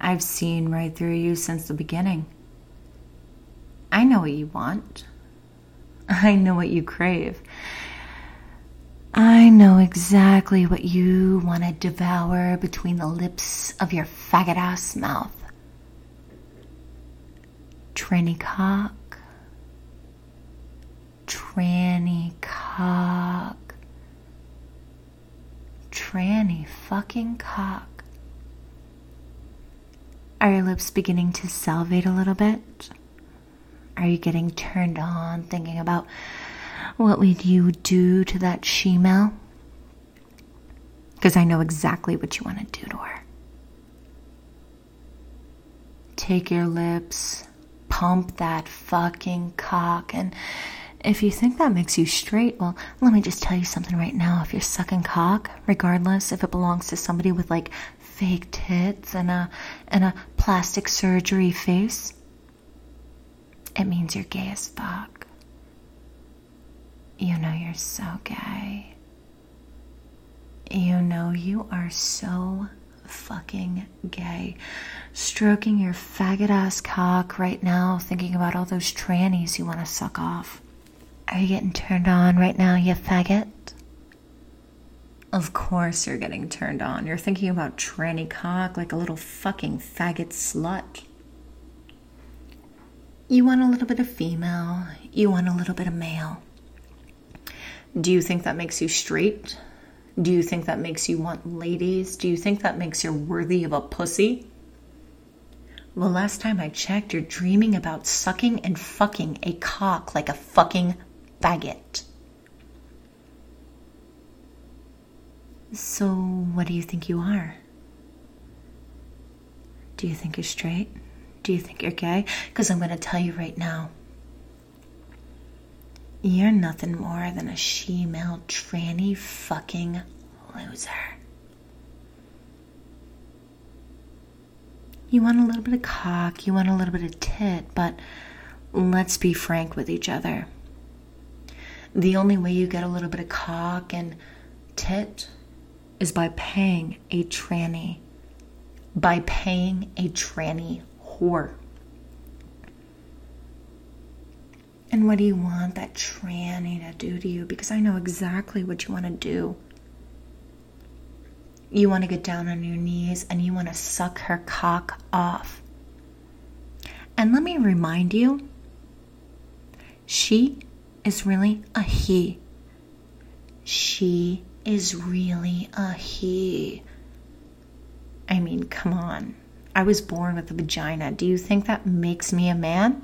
I've seen right through you since the beginning. I know what you want. I know what you crave. I know exactly what you want to devour between the lips of your faggot-ass mouth. Tranny cock. Tranny cock. Tranny fucking cock. Are your lips beginning to salivate a little bit? Are you getting turned on thinking about what would you do to that she-male? Because I know exactly what you want to do to her. Take your lips, pump that fucking cock, and if you think that makes you straight, well, let me just tell you something right now. If you're sucking cock, regardless if it belongs to somebody with like fake tits and a plastic surgery face, it means you're gay as fuck. You know you're so gay. You know you are so fucking gay. Stroking your faggot ass cock right now, thinking about all those trannies you want to suck off. Are you getting turned on right now, you faggot? Of course you're getting turned on. You're thinking about tranny cock like a little fucking faggot slut. You want a little bit of female. You want a little bit of male. Do you think that makes you straight? Do you think that makes you want ladies? Do you think that makes you worthy of a pussy? Well, last time I checked, you're dreaming about sucking and fucking a cock like a fucking faggot. So, what do you think you are? Do you think you're straight? Do you think you're gay? Because I'm going to tell you right now. You're nothing more than a she-male tranny fucking loser. You want a little bit of cock, you want a little bit of tit, but let's be frank with each other. The only way you get a little bit of cock and tit is by paying a tranny. By paying a tranny whore. And what do you want that tranny to do to you? Because I know exactly what you want to do. You want to get down on your knees and you want to suck her cock off. And let me remind you, she is really a he. She is really a he. I mean, come on. I was born with a vagina. Do you think that makes me a man?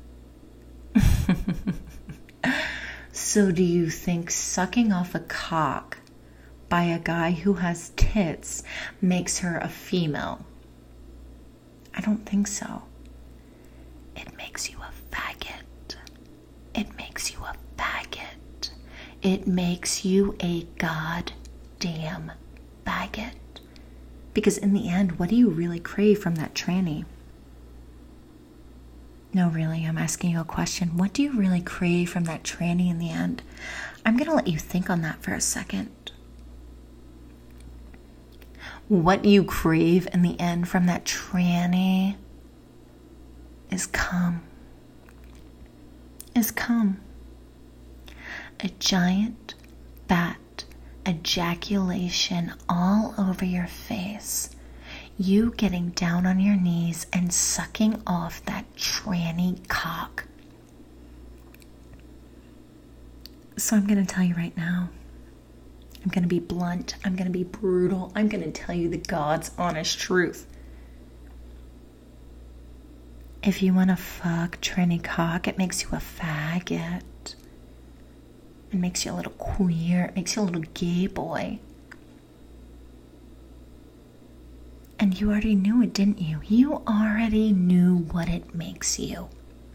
So do you think sucking off a cock by a guy who has tits makes her a female? I don't think so. It makes you a faggot. It makes you a faggot. It makes you a goddamn faggot. Because in the end, what do you really crave from that tranny? No, really, I'm asking you a question. What do you really crave from that tranny in the end? I'm going to let you think on that for a second. What you crave in the end from that tranny is cum. Is cum. A giant, fat ejaculation all over your face. You getting down on your knees and sucking off that tranny cock. So I'm going to tell you right now. I'm going to be blunt. I'm going to be brutal. I'm going to tell you the God's honest truth. If you want to fuck tranny cock, it makes you a faggot. It makes you a little queer. It makes you a little gay boy. And you already knew it, didn't you? You already knew what it makes you.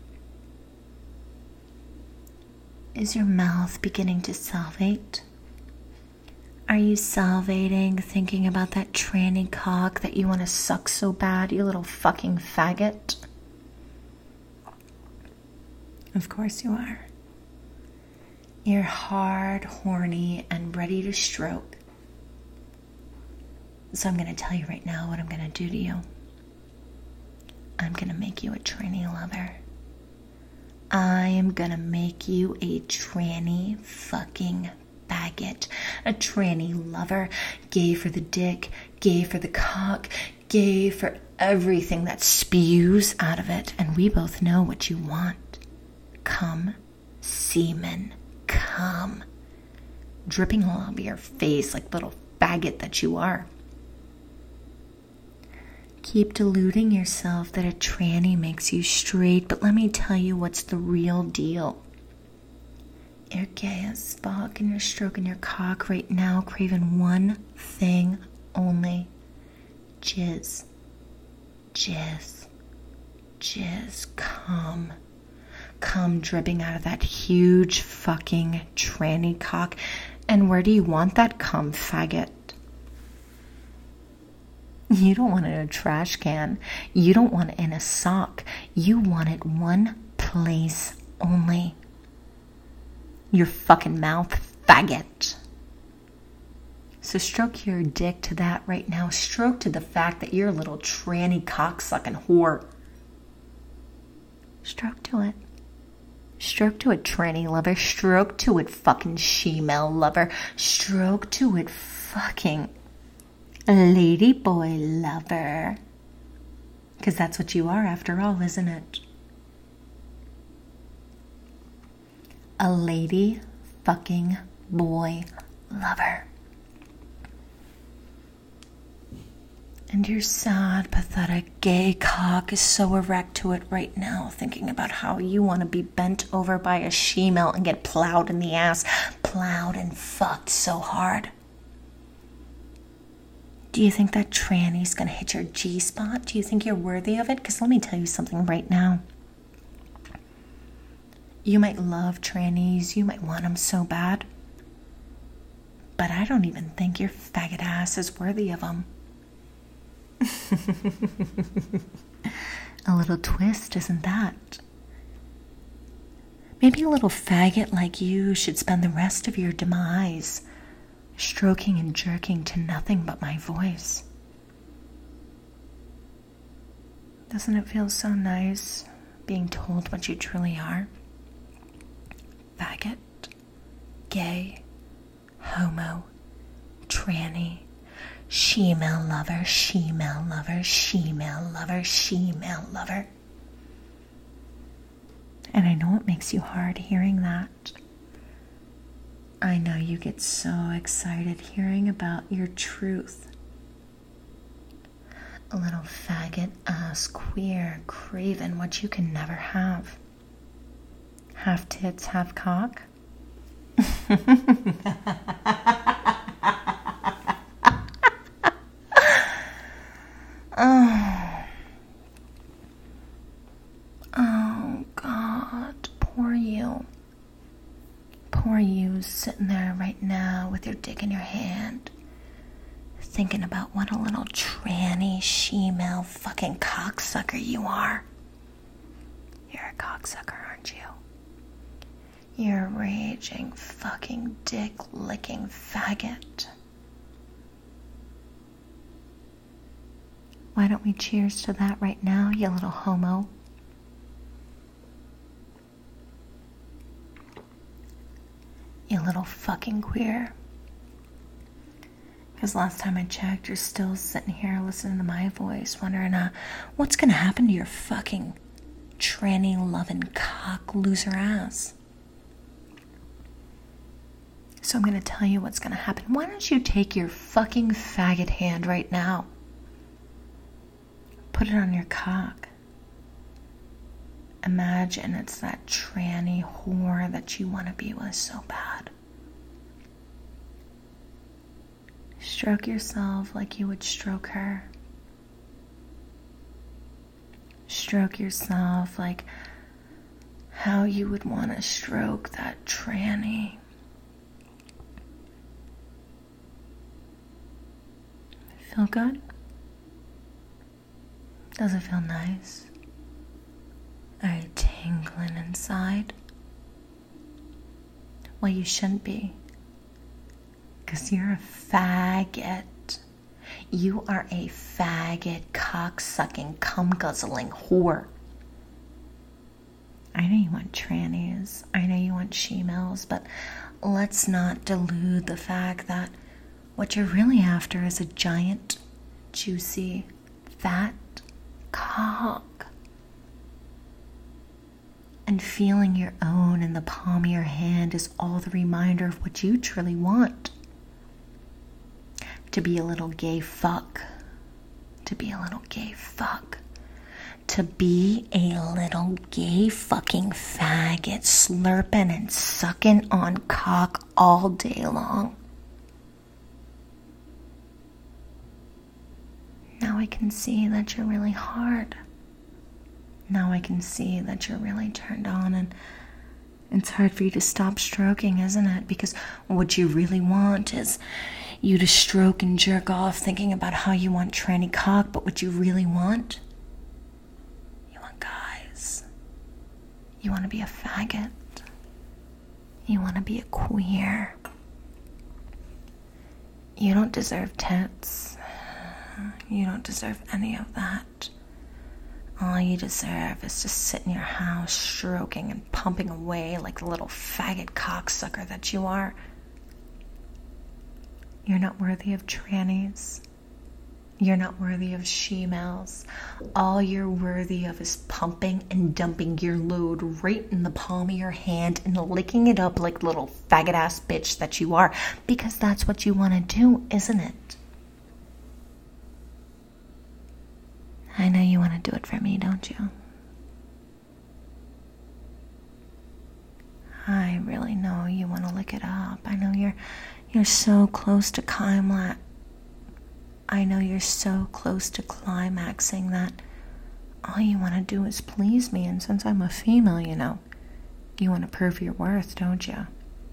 Is your mouth beginning to salivate? Are you salivating, thinking about that tranny cock that you want to suck so bad, you little fucking faggot? Of course you are. You're hard, horny, and ready to stroke. So I'm going to tell you right now what I'm going to do to you. I'm gonna make you a tranny lover. I am gonna make you a tranny fucking faggot. A tranny lover. Gay for the dick, gay for the cock, gay for everything that spews out of it. And we both know what you want. Come, semen, come. Dripping all over your face like little faggot that you are. Keep deluding yourself that a tranny makes you straight, but let me tell you what's the real deal. You're gay as fuck and you're stroking your cock right now, craving one thing only. Jizz. Jizz. Jizz. Come. Come dripping out of that huge fucking tranny cock. And where do you want that cum, faggot? You don't want it in a trash can. You don't want it in a sock. You want it one place only. Your fucking mouth, faggot. So stroke your dick to that right now. Stroke to the fact that you're a little tranny cocksucking whore. Stroke to it. Stroke to it, tranny lover. Stroke to it, fucking she-male lover. Stroke to it, fucking lady boy lover. Because that's what you are after all, isn't it? A lady fucking boy lover. And your sad, pathetic, gay cock is so erect to it right now, thinking about how you want to be bent over by a she-male and get plowed in the ass, plowed and fucked so hard. Do you think that tranny's gonna hit your G-spot? Do you think you're worthy of it? Because let me tell you something right now. You might love trannies, you might want them so bad, but I don't even think your faggot ass is worthy of them. A little twist, isn't that? Maybe a little faggot like you should spend the rest of your demise stroking and jerking to nothing but my voice. Doesn't it feel so nice being told what you truly are? Faggot, gay, homo, tranny, she-male lover, she-male lover, she-male lover, she-male lover. And I know it makes you hard hearing that. I know you get so excited hearing about your truth. A little faggot ass queer craving what you can never have. Half tits, half cock. Oh, God, poor you. Poor you sitting there right now with your dick in your hand, thinking about what a little tranny, she-male fucking cocksucker you are. You're a cocksucker, aren't you? You're a raging fucking dick-licking faggot. Why don't we cheers to that right now, you little homo? You little fucking queer. Because last time I checked, you're still sitting here listening to my voice, wondering, what's gonna happen to your fucking tranny-loving cock loser ass? So I'm gonna tell you what's gonna happen. Why don't you take your fucking faggot hand right now? Put it on your cock. Imagine it's that tranny whore that you want to be with so bad. Stroke yourself like you would stroke her. Stroke yourself like how you would want to stroke that tranny. Feel good? Does it feel nice? Are you tingling inside? Well, you shouldn't be. Because you're a faggot. You are a faggot, cock-sucking, cum-guzzling whore. I know you want trannies. I know you want she-males, but let's not delude the fact that what you're really after is a giant, juicy, fat cock. And feeling your own in the palm of your hand is all the reminder of what you truly want. To be a little gay fuck. To be a little gay fuck. To be a little gay fucking faggot slurping and sucking on cock all day long. Now I can see that you're really hard. Now I can see that you're really turned on, and it's hard for you to stop stroking, isn't it? Because what you really want is you to stroke and jerk off thinking about how you want tranny cock, but what you really want, you want guys. You want to be a faggot. You want to be a queer. You don't deserve tits. You don't deserve any of that. All you deserve is to sit in your house stroking and pumping away like the little faggot cocksucker that you are. You're not worthy of trannies. You're not worthy of she-males. All you're worthy of is pumping and dumping your load right in the palm of your hand and licking it up like the little faggot-ass bitch that you are, because that's what you want to do, isn't it? I know you want to do it for me, don't you? I really know you want to lick it up. I know you're so close to climax. I know you're so close to climaxing that all you want to do is please me. And since I'm a female, you want to prove your worth, don't you?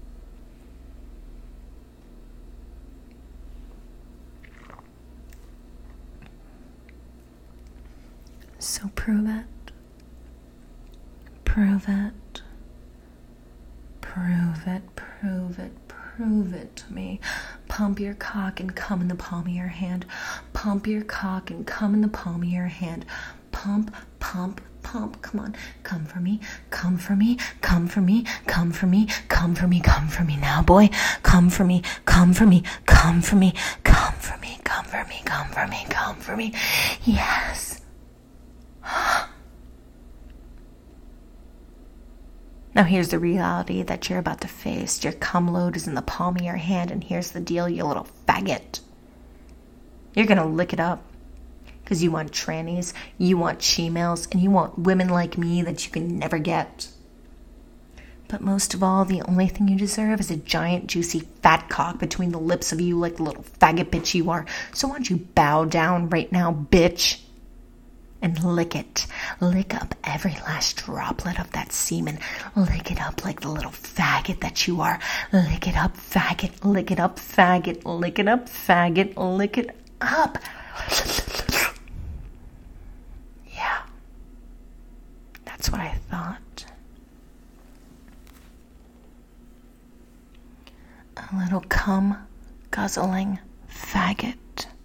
So prove it. Prove it. Prove it. Prove it. Prove it to me. Pump your cock and come in the palm of your hand. Pump your cock and come in the palm of your hand. Pump, pump, pump. Come on. Come for me. Come for me. Come for me. Come for me. Come for me. Come for me now, boy. Come for me. Come for me. Come for me. Come for me. Come for me. Come for me. Come for me. Yes. Now here's the reality that you're about to face. Your cum load is in the palm of your hand, and here's the deal, you little faggot. You're gonna lick it up. Because you want trannies, you want she-males, and you want women like me that you can never get. But most of all, the only thing you deserve is a giant, juicy, fat cock between the lips of you like the little faggot bitch you are. So why don't you bow down right now, bitch? And lick it. Lick up every last droplet of that semen. Lick it up like the little faggot that you are. Lick it up, faggot. Lick it up, faggot. Lick it up, faggot. Lick it up. Yeah. That's what I thought. A little cum guzzling faggot.